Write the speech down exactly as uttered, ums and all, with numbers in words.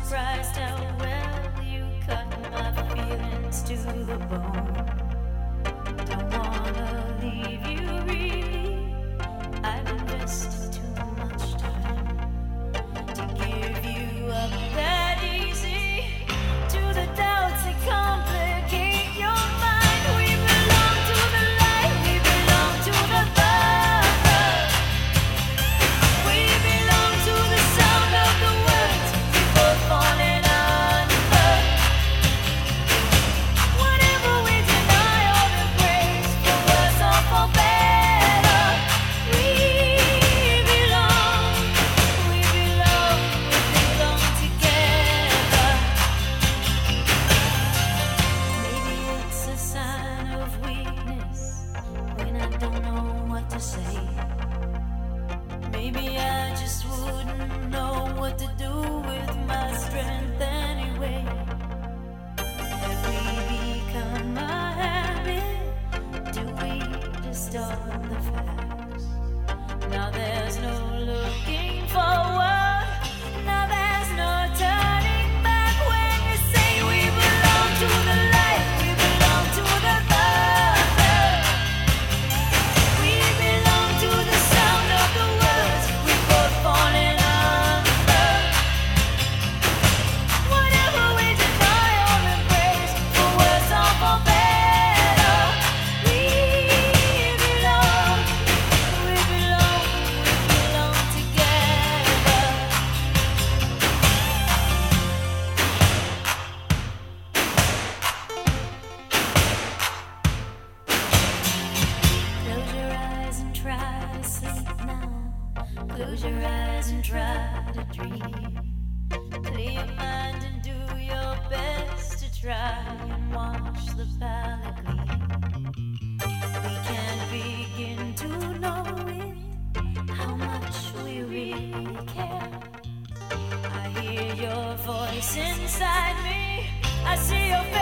surprised how well you cut my feelings to the bone. Don't wanna leave you really. I've invested too much time to give you up that easy to the doubts that complicate your mind. We belong to the light, we belong to the dark. We belong to the sound of the words we both falling under. Whatever we deny or embrace, for worse or for better, we belong, we belong, we belong together. Maybe it's a sign of weakness when I don't know what to say. Maybe I just wouldn't know what to do with my strength anyway. Have we become a habit? Do we distort the facts? Now there's no looking forward. Now there's no turning back when you say we belong to the light, we belong to the dark. We belong to the sound of the words we both falling under. Whatever we deny or embrace, for worse or for better, we belong, we belong, we belong together. Close your eyes and try to sleep now. Close your eyes and try to dream. Clear your mind and do your best to try and watch the palette gleam. We can't begin to know it, how much we really care. I hear your voice inside me, I see your